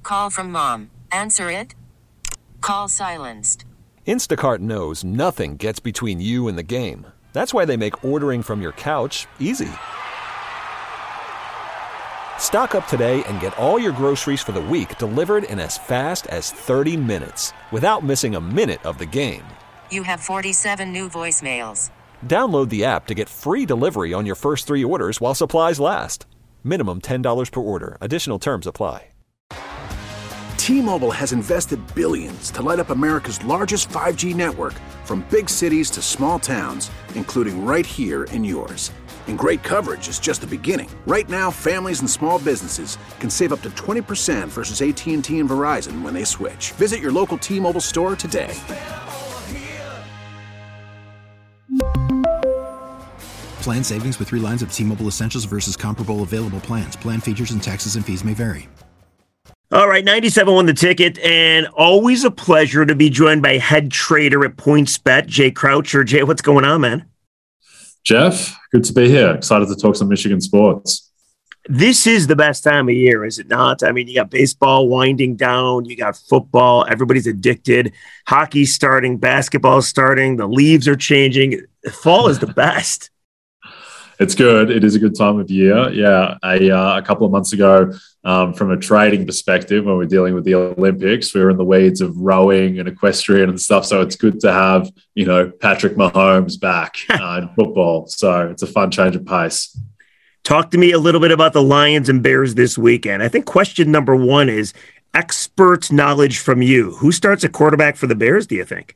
Call from mom. Answer it. Call silenced. Instacart knows nothing gets between you and the game. That's why they make ordering from your couch easy. Stock up today and get all your groceries for the week delivered in as fast as 30 minutes without missing a minute of the game. You have 47 new voicemails. Download the app to get free delivery on your first 3 orders while supplies last. Minimum $10 per order. Additional terms apply. T-Mobile has invested billions to light up America's largest 5G network, from big cities to small towns, including right here in yours. And great coverage is just the beginning. Right now, families and small businesses can save up to 20% versus AT&T and Verizon when they switch. Visit your local T-Mobile store today. Plan savings with 3 lines of T-Mobile Essentials versus comparable available plans. Plan features and taxes and fees may vary. All right, 97 The Ticket, and always a pleasure to be joined by head trader at PointsBet, Jay Croucher. Jay, what's going on, man? Jeff, good to be here. Excited to talk some Michigan sports. This is the best time of year, is it not? I mean, you got baseball winding down, you got football, everybody's addicted, hockey's starting, basketball's starting, the leaves are changing. Fall is the best. It's good. It is a good time of year. Yeah, a couple of months ago, from a trading perspective, when we're dealing with the Olympics, we were in the weeds of rowing and equestrian and stuff. So it's good to have, Patrick Mahomes back in football. So it's a fun change of pace. Talk to me a little bit about the Lions and Bears this weekend. I think question number 1 is expert knowledge from you. Who starts at quarterback for the Bears, do you think?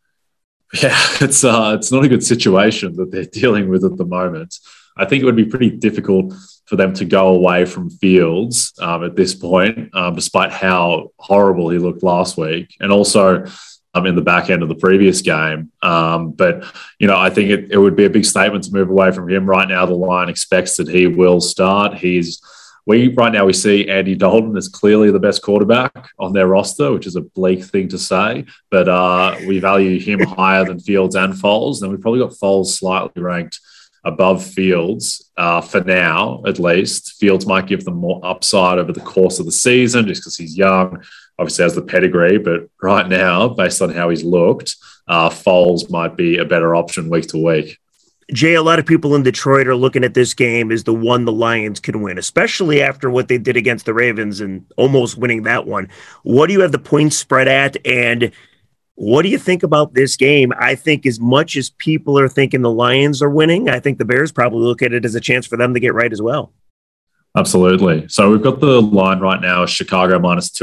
Yeah, it's not a good situation that they're dealing with at the moment. I think it would be pretty difficult for them to go away from Fields at this point, despite how horrible he looked last week, and also in the back end of the previous game. But I think it would be a big statement to move away from him. Right now, the line expects that he will start. Right now we see Andy Dalton as clearly the best quarterback on their roster, which is a bleak thing to say, but we value him higher than Fields and Foles. And we've probably got Foles slightly ranked above Fields for now, at least. Fields might give them more upside over the course of the season just because he's young, obviously has the pedigree, but right now, based on how he's looked, Foles might be a better option week to week. Jay, a lot of people in Detroit are looking at this game as the one the Lions can win, especially after what they did against the Ravens and almost winning that one. What do you have the point spread at, and what do you think about this game? I think as much as people are thinking the Lions are winning, I think the Bears probably look at it as a chance for them to get right as well. Absolutely. So we've got the line right now, Chicago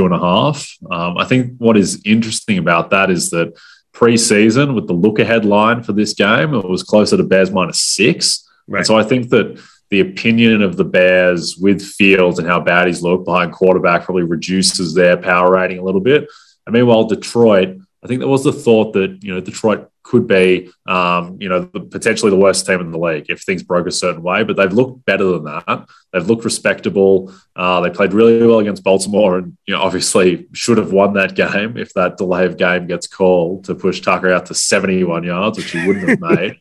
-2.5. I think what is interesting about that is that pre-season with the look-ahead line for this game, it was closer to Bears -6. Right. And so I think that the opinion of the Bears with Fields and how bad he's looked behind quarterback probably reduces their power rating a little bit. And meanwhile, Detroit, I think there was the thought that, Detroit could be, potentially the worst team in the league if things broke a certain way, but they've looked better than that. They've looked respectable. They played really well against Baltimore and, obviously should have won that game if that delay of game gets called to push Tucker out to 71 yards, which he wouldn't have made.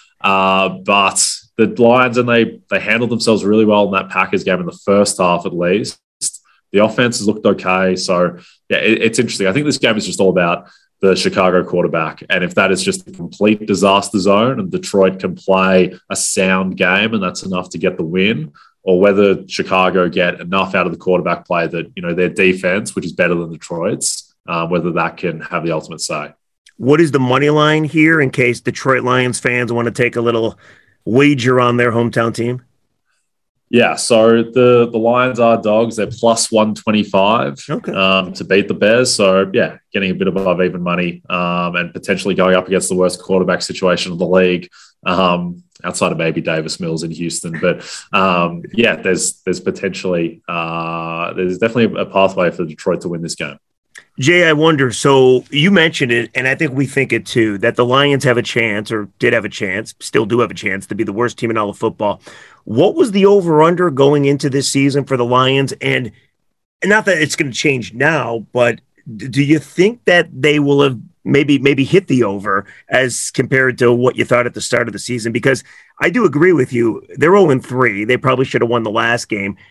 But the Lions, and they handled themselves really well in that Packers game in the first half at least. The offense has looked okay. So, yeah, it's interesting. I think this game is just all about the Chicago quarterback. And if that is just a complete disaster zone and Detroit can play a sound game and that's enough to get the win, or whether Chicago get enough out of the quarterback play that, their defense, which is better than Detroit's, whether that can have the ultimate say. What is the money line here in case Detroit Lions fans want to take a little wager on their hometown team? Yeah, so the Lions are dogs. They're +125 to beat the Bears. So, yeah, getting a bit above even money and potentially going up against the worst quarterback situation of the league outside of maybe Davis Mills in Houston. But, there's potentially there's definitely a pathway for Detroit to win this game. Jay, I wonder, so you mentioned it, and I think we think it too, that the Lions have a chance, or did have a chance, still do have a chance to be the worst team in all of football. What was the over-under going into this season for the Lions? And not that it's going to change now, but do you think that they will have maybe hit the over as compared to what you thought at the start of the season? Because I do agree with you. They're 0-3. They probably should have won the last game.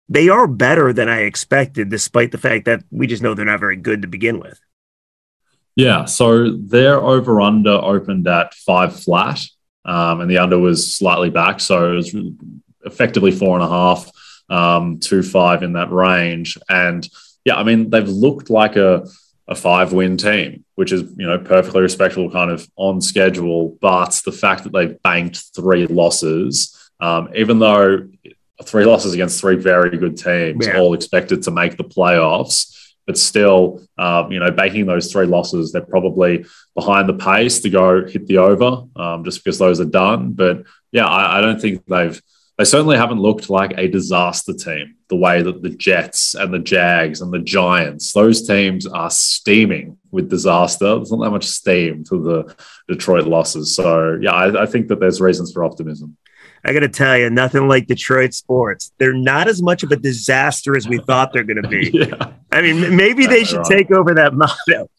they are better than I expected, despite the fact that we just know they're not very good to begin with. Yeah, so their over-under opened at 5 flat, and the under was slightly back, so it was effectively 4.5, 2-5 in that range. And yeah, I mean, they've looked like a 5-win team, which is, perfectly respectable, kind of on schedule. But the fact that they've banked 3 losses, even though 3 losses against 3 very good teams, all expected to make the playoffs, but still, banking those 3 losses, they're probably behind the pace to go hit the over, just because those are done. But yeah, I don't think they certainly haven't looked like a disaster team the way that the Jets and the Jags and the Giants, those teams are steaming with disaster. There's not that much steam to the Detroit losses. So yeah, I think that there's reasons for optimism. I got to tell you, nothing like Detroit sports. They're not as much of a disaster as we thought they're going to be. Yeah. I mean, maybe they should take over that motto.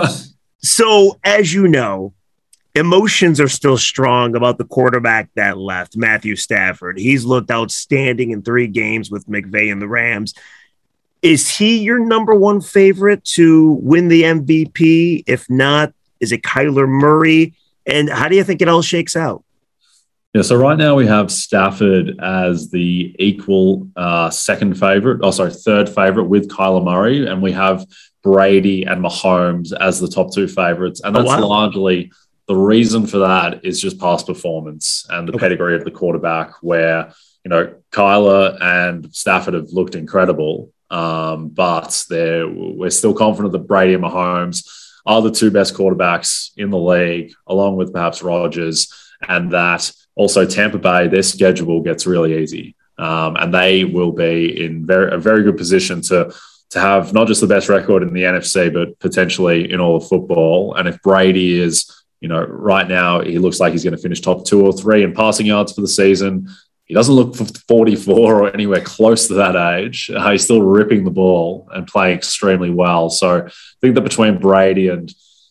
So, as you know, emotions are still strong about the quarterback that left, Matthew Stafford. He's looked outstanding in 3 games with McVay and the Rams. Is he your number 1 favorite to win the MVP? If not, is it Kyler Murray? And how do you think it all shakes out? Yeah, so right now we have Stafford as the equal third favorite with Kyler Murray, and we have Brady and Mahomes as the top 2 favorites. And that's largely the reason for that is just past performance and the pedigree of the quarterback, where, Kyler and Stafford have looked incredible, but we're still confident that Brady and Mahomes are the 2 best quarterbacks in the league, along with perhaps Rodgers, and that also Tampa Bay, their schedule gets really easy, and they will be in a very good position to have not just the best record in the NFC, but potentially in all of football. And if Brady is, right now he looks like he's going to finish top 2 or 3 in passing yards for the season. He doesn't look for 44 or anywhere close to that age. He's still ripping the ball and playing extremely well. So I think that between Brady and,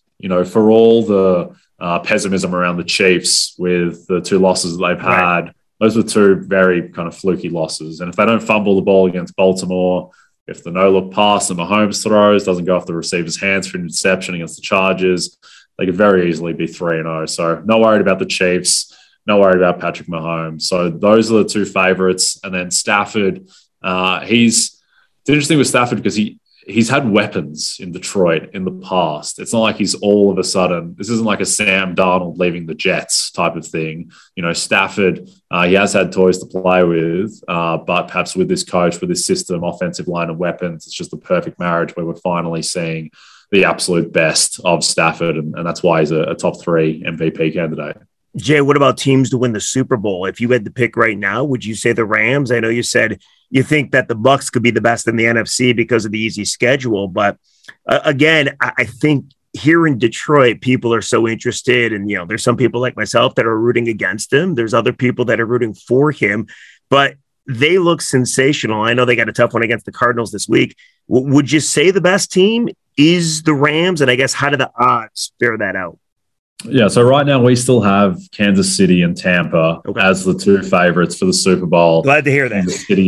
for all the pessimism around the Chiefs with the 2 losses that they've had, those were 2 very kind of fluky losses. And if they don't fumble the ball against Baltimore, if the no-look pass that Mahomes throws doesn't go off the receiver's hands for an interception against the Chargers, they could very easily be 3-0. So not worried about the Chiefs, not worried about Patrick Mahomes. So those are the 2 favorites. And then Stafford, it's interesting with Stafford because he's had weapons in Detroit in the past. It's not like he's all of a sudden, this isn't like a Sam Darnold leaving the Jets type of thing. Stafford, he has had toys to play with, but perhaps with this coach, with this system, offensive line of weapons, it's just the perfect marriage where we're finally seeing the absolute best of Stafford. And that's why he's a top 3 MVP candidate. Jay, what about teams to win the Super Bowl? If you had to pick right now, would you say the Rams? I know you said you think that the Bucs could be the best in the NFC because of the easy schedule. But again, I think here in Detroit, people are so interested. And, there's some people like myself that are rooting against him. There's other people that are rooting for him. But they look sensational. I know they got a tough one against the Cardinals this week. Would you say the best team is the Rams? And I guess how do the odds bear that out? Yeah, so right now we still have Kansas City and Tampa as the 2 favorites for the Super Bowl. Glad to hear that.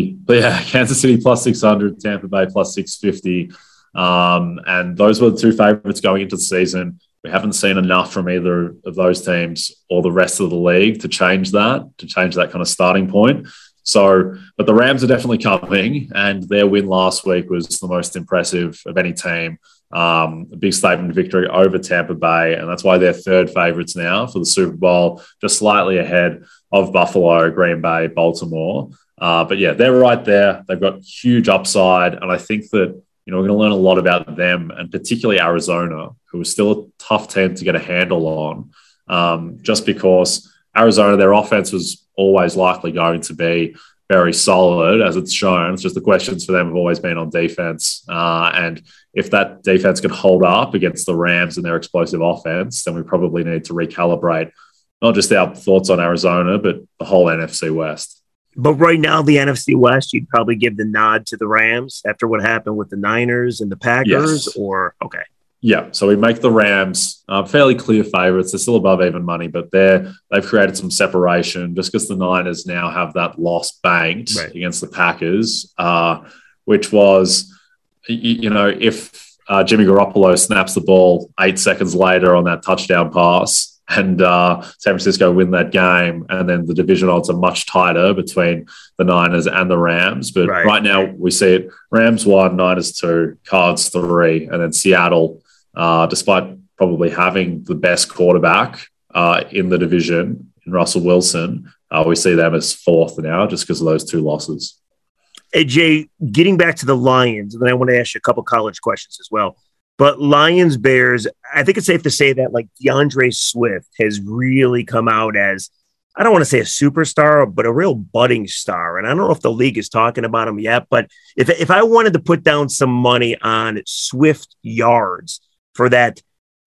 Kansas City plus 600, Tampa Bay plus 650. And those were the 2 favorites going into the season. We haven't seen enough from either of those teams or the rest of the league to change that kind of starting point. So, but the Rams are definitely coming, and their win last week was the most impressive of any team. A big statement victory over Tampa Bay, and that's why they're 3rd favorites now for the Super Bowl, just slightly ahead of Buffalo, Green Bay, Baltimore. But yeah, they're right there. They've got huge upside, and I think that we're going to learn a lot about them, and particularly Arizona, who is still a tough team to get a handle on, just because Arizona, their offense was always likely going to be very solid, as it's shown. It's just the questions for them have always been on defense. And if that defense can hold up against the Rams and their explosive offense, then we probably need to recalibrate not just our thoughts on Arizona, but the whole NFC West. But right now, the NFC West, you'd probably give the nod to the Rams after what happened with the Niners and the Packers, yes. or okay. Yeah, so we make the Rams fairly clear favourites. They're still above even money, but they've created some separation just because the Niners now have that loss banked against the Packers, which was, if Jimmy Garoppolo snaps the ball 8 seconds later on that touchdown pass and San Francisco win that game, and then the division odds are much tighter between the Niners and the Rams. But right now we see it, Rams 1, Niners 2, Cards 3, and then Seattle, despite probably having the best quarterback in the division, in Russell Wilson, we see them as 4th now just because of those 2 losses. Hey, Jay, getting back to the Lions, and then I want to ask you a couple college questions as well. But Lions, Bears, I think it's safe to say that like DeAndre Swift has really come out as, I don't want to say a superstar, but a real budding star. And I don't know if the league is talking about him yet, but if I wanted to put down some money on Swift yards for that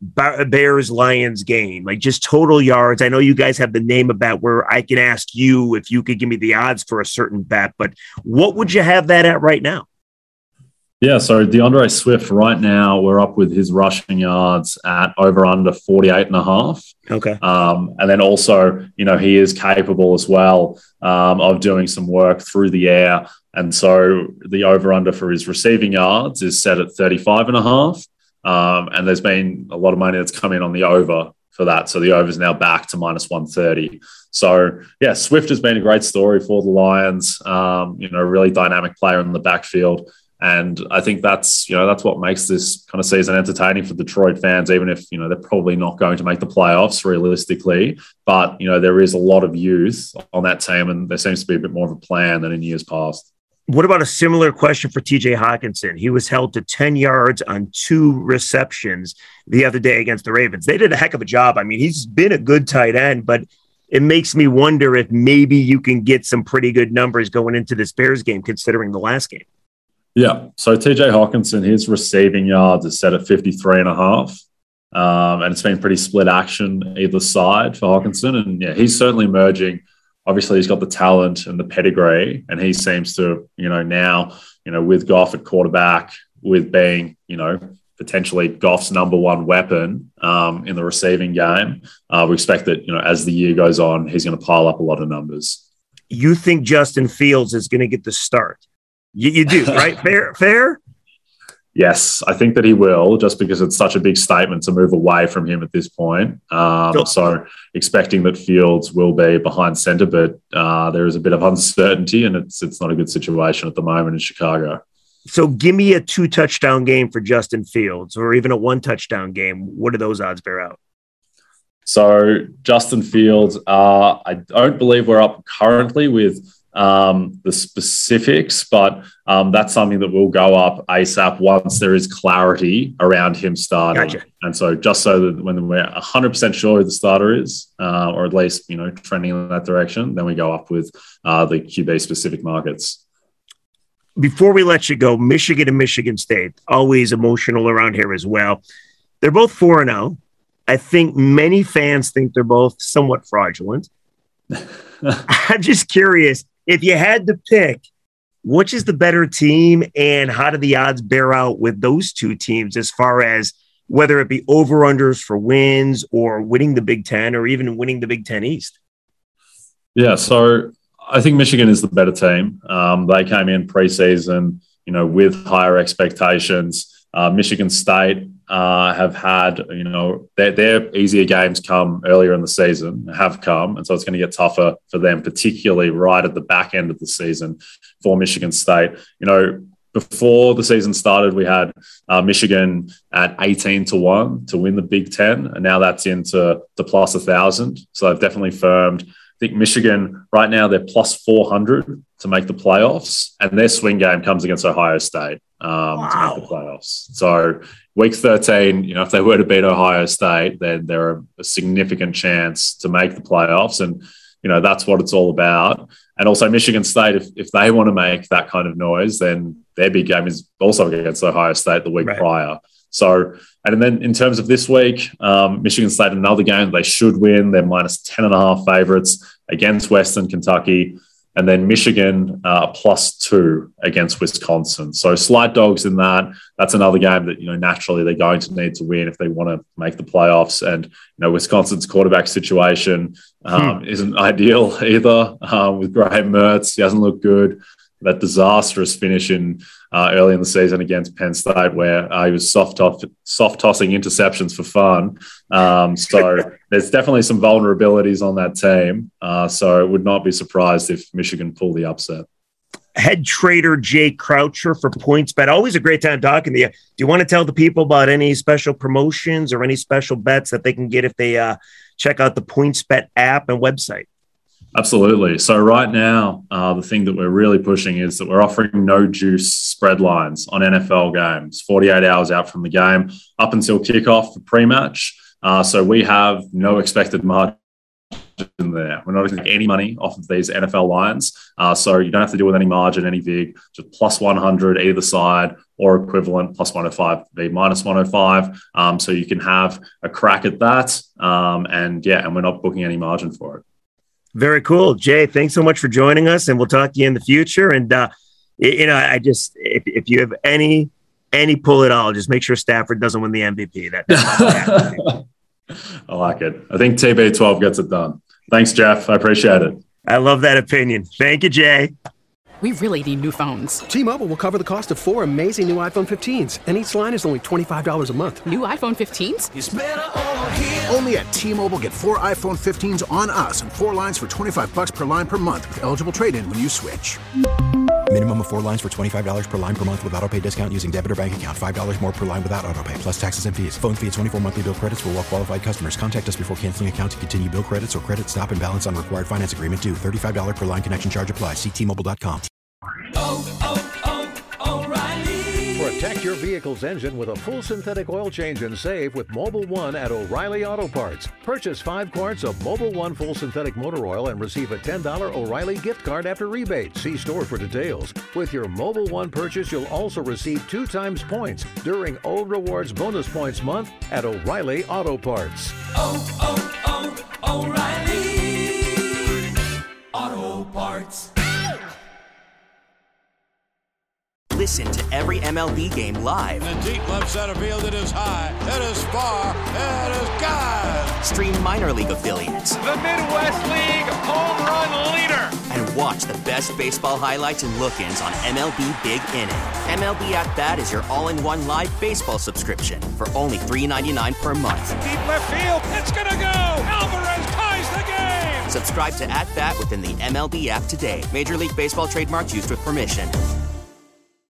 Bears-Lions game, like just total yards, I know you guys have the name of bet where I can ask you if you could give me the odds for a certain bet, but what would you have that at right now? Yeah, so DeAndre Swift right now, we're up with his rushing yards at over under 48.5. Okay. And then also, he is capable as well of doing some work through the air. And so the over under for his receiving yards is set at 35.5. And there's been a lot of money that's come in on the over for that. So the over is now back to minus 130. So yeah, Swift has been a great story for the Lions, a really dynamic player in the backfield. And I think that's what makes this kind of season entertaining for Detroit fans, even if, they're probably not going to make the playoffs realistically. But, there is a lot of youth on that team, and there seems to be a bit more of a plan than in years past. What about a similar question for TJ Hawkinson? He was held to 10 yards on 2 receptions the other day against the Ravens. They did a heck of a job. I mean, he's been a good tight end, but it makes me wonder if maybe you can get some pretty good numbers going into this Bears game, considering the last game. Yeah. So TJ Hawkinson, his receiving yards is set at 53.5. And it's been pretty split action either side for Hawkinson. And yeah, he's certainly emerging. Obviously, he's got the talent and the pedigree, and he seems to, now, with Goff at quarterback, with being, potentially Goff's number 1 weapon in the receiving game, we expect that, as the year goes on, he's going to pile up a lot of numbers. You think Justin Fields is going to get the start? You do, right? Fair? Yes, I think that he will, just because it's such a big statement to move away from him at this point. So expecting that Fields will be behind center, but there is a bit of uncertainty, and it's not a good situation at the moment in Chicago. So give me a 2-touchdown game for Justin Fields, or even a 1-touchdown game. What do those odds bear out? So Justin Fields, I don't believe we're up currently with the specifics, but that's something that will go up ASAP once there is clarity around him starting. Gotcha. And so just so that when we're 100% sure who the starter is, or at least, trending in that direction, then we go up with the QB specific markets. Before we let you go, Michigan and Michigan State, always emotional around here as well. They're both 4-0. I think many fans think they're both somewhat fraudulent. I'm just curious, if you had to pick, which is the better team, and how do the odds bear out with those two teams as far as whether it be over-unders for wins or winning the Big Ten or even winning the Big Ten East? Yeah, so I think Michigan is the better team. They came in preseason, with higher expectations. Michigan State have had, their easier games come earlier in the season, have come. And so it's going to get tougher for them, particularly right at the back end of the season for Michigan State. Before the season started, we had Michigan at 18-1 to win the Big Ten. And now that's into the plus 1,000. So they've definitely firmed. I think Michigan right now, they're plus 400 to make the playoffs, and their swing game comes against Ohio State to make the playoffs. So week 13, if they were to beat Ohio State, then they're a significant chance to make the playoffs. And, that's what it's all about. And also Michigan State, if they want to make that kind of noise, then their big game is also against Ohio State the week prior. So, and then in terms of this week, Michigan State, another game they should win. They're minus 10.5 favorites against Western Kentucky. and then Michigan +2 against Wisconsin. So slight dogs in that. That's another game that, naturally they're going to need to win if they want to make the playoffs. And, Wisconsin's quarterback situation isn't ideal either with Graham Mertz. He hasn't looked good. That disastrous finish in early in the season against Penn State, where he was soft tossing interceptions for fun. So there's definitely some vulnerabilities on that team. So I would not be surprised if Michigan pull the upset. Head trader Jay Croucher for PointsBet. Always a great time talking to you. Do you want to tell the people about any special promotions or any special bets that they can get if they check out the PointsBet app and website? Absolutely. So right now, the thing that we're really pushing is that we're offering no juice spread lines on NFL games, 48 hours out from the game, up until kickoff for pre-match. So we have no expected margin there. We're not expecting any money off of these NFL lines. So you don't have to deal with any margin, any vig, just +100 either side or equivalent, +105, v -105. So you can have a crack at that. And we're not booking any margin for it. Very cool. Jay, thanks so much for joining us, and we'll talk to you in the future. And, if you have any pull at all, just make sure Stafford doesn't win the MVP. I like it. I think TB12 gets it done. Thanks, Jeff. I appreciate it. I love that opinion. Thank you, Jay. We really need new phones. T-Mobile will cover the cost of 4 amazing new iPhone 15s, and each line is only $25 a month. New iPhone 15s? It's better over here. Only at T-Mobile, get 4 iPhone 15s on us and 4 lines for $25 per line per month with eligible trade-in when you switch. Minimum of 4 lines for $25 per line per month with autopay discount using debit or bank account. $5 more per line without autopay, plus taxes and fees. Phone fee at 24 monthly bill credits for well-qualified customers. Contact us before canceling account to continue bill credits or credit stop and balance on required finance agreement due. $35 per line connection charge applies. See T-Mobile.com. O'Reilly. Protect your vehicle's engine with a full synthetic oil change and save with Mobil 1 at O'Reilly Auto Parts. Purchase 5 quarts of Mobil 1 full synthetic motor oil and receive a $10 O'Reilly gift card after rebate. See store for details. With your Mobil 1 purchase, you'll also receive 2 times points during Old Rewards Bonus Points Month at O'Reilly Auto Parts. O'Reilly Auto Parts. Listen to every MLB game live. In the deep left center field, it is high, it is far, it is gone. Stream minor league affiliates. The Midwest League home run leader. And watch the best baseball highlights and look-ins on MLB Big Inning. MLB At Bat is your all-in-one live baseball subscription for only $3.99 per month. Deep left field, it's gonna go. Alvarez ties the game. Subscribe to At Bat within the MLB app today. Major League Baseball trademarks used with permission.